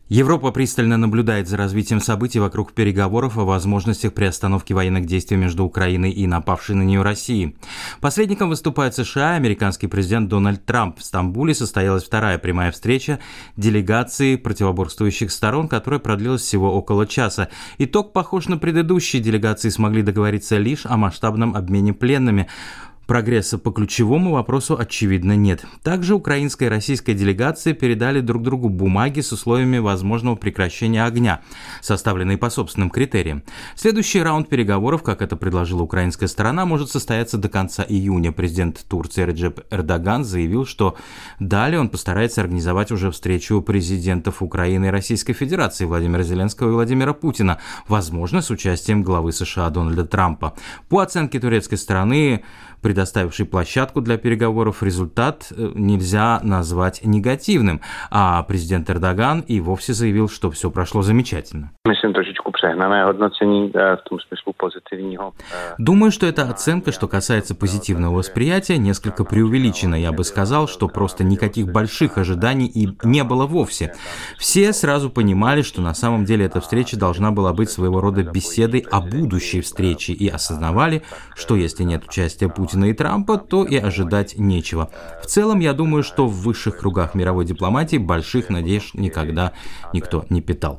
Европа пристально наблюдает за развитием событий вокруг переговоров о возможностях приостановки военных действий между Украиной и напавшей на нее Россией. Посредником выступает США. Американский президент Дональд Трамп. В Стамбуле состоялась вторая прямая встреча делегаций противоборствующих сторон, которая продлилась всего около часа. Итог похож на предыдущие. Делегации смогли договориться лишь о масштабном обмене пленными. Прогресса по ключевому вопросу, очевидно, нет. Также украинская и российская делегации передали друг другу бумаги с условиями возможного прекращения огня, составленные по собственным критериям. Следующий раунд переговоров, как это предложила украинская сторона, может состояться до конца июня. Президент Турции Реджеп Эрдоган заявил, что далее он постарается организовать уже встречу президентов Украины и Российской Федерации Владимира Зеленского и Владимира Путина, возможно, с участием главы США Дональда Трампа. По оценке турецкой стороны, предоставивший площадку для переговоров, результат нельзя назвать негативным, а президент Эрдоган и вовсе заявил, что все прошло замечательно. Думаю, что эта оценка, что касается позитивного восприятия, несколько преувеличена. Я бы сказал, что просто никаких больших ожиданий и не было вовсе. Все сразу понимали, что на самом деле эта встреча должна была быть своего рода беседой о будущей встрече и осознавали, что если нет участия Путина и Трампа, то и ожидать нечего. В целом, я думаю, что в высших кругах мировой дипломатии больших надежд никогда никто не питал.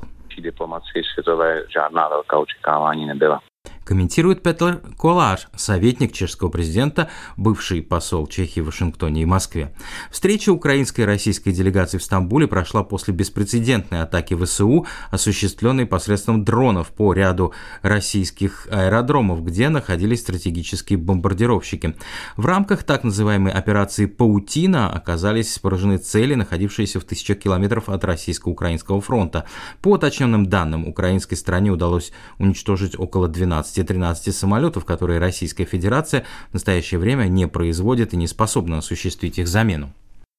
Комментирует Петр Колаш, советник чешского президента, бывший посол Чехии в Вашингтоне и Москве. Встреча украинской и российской делегаций в Стамбуле прошла после беспрецедентной атаки ВСУ, осуществленной посредством дронов по ряду российских аэродромов, где находились стратегические бомбардировщики. В рамках так называемой операции «Паутина» оказались поражены цели, находившиеся в тысячах километров от российско-украинского фронта. По уточненным данным, украинской стороне удалось уничтожить около 12-13 самолетов, которые Российская Федерация в настоящее время не производит и не способна осуществить их замену.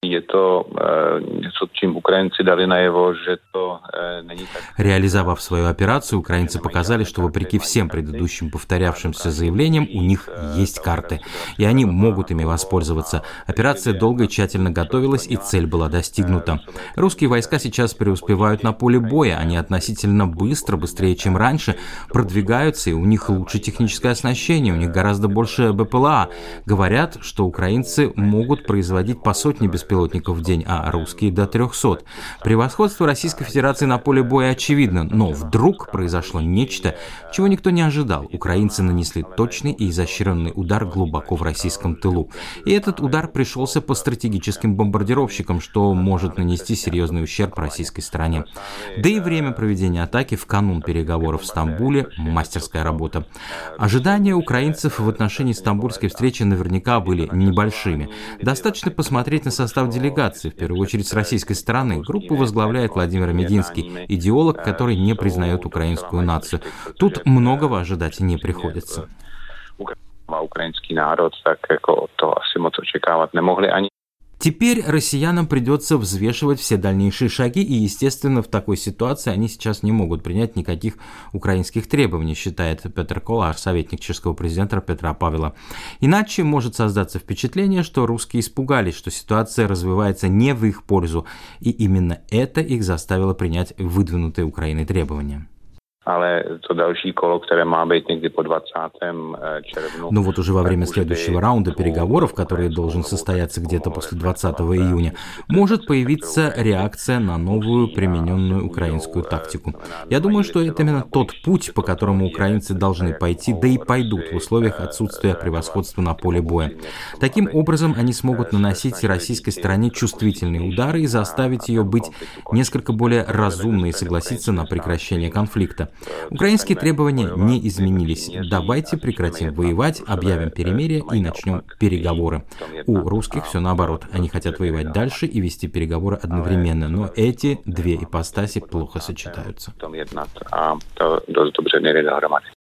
Реализовав свою операцию, украинцы показали, что вопреки всем предыдущим повторявшимся заявлениям, у них есть карты, и они могут ими воспользоваться. Операция долго и тщательно готовилась, и цель была достигнута. Русские войска сейчас преуспевают на поле боя, они относительно быстро, быстрее, чем раньше, продвигаются, и у них лучше техническое оснащение, у них гораздо больше БПЛА. Говорят, что украинцы могут производить по сотне беспилотников в день, а русские до 300. Превосходство Российской Федерации на поле боя очевидно, но вдруг произошло нечто, чего никто не ожидал. Украинцы нанесли точный и изощренный удар глубоко в российском тылу. И этот удар пришелся по стратегическим бомбардировщикам, что может нанести серьезный ущерб российской стороне. Да и время проведения атаки в канун переговоров в Стамбуле – мастерская работа. Ожидания украинцев в отношении стамбульской встречи наверняка были небольшими. Достаточно посмотреть на состав делегации, в первую очередь с российской стороны. Группу возглавляет Владимир Мединский, идеолог, который не признает украинскую нацию. Тут многого ожидать не приходится. Украинский народ так то asi moc očekávat nemohli ani. Теперь россиянам придется взвешивать все дальнейшие шаги, и, естественно, в такой ситуации они сейчас не могут принять никаких украинских требований, считает Петр Колаш, советник чешского президента Петра Павела. Иначе может создаться впечатление, что русские испугались, что ситуация развивается не в их пользу, и именно это их заставило принять выдвинутые Украиной требования. Но вот уже во время следующего раунда переговоров, который должен состояться где-то после 20 июня, может появиться реакция на новую примененную украинскую тактику. Я думаю, что это именно тот путь, по которому украинцы должны пойти, да и пойдут в условиях отсутствия превосходства на поле боя. Таким образом, они смогут наносить российской стороне чувствительные удары и заставить ее быть несколько более разумной и согласиться на прекращение конфликта. Украинские требования не изменились. Давайте прекратим воевать, объявим перемирие и начнем переговоры. У русских все наоборот. Они хотят воевать дальше и вести переговоры одновременно. Но эти две ипостаси плохо сочетаются.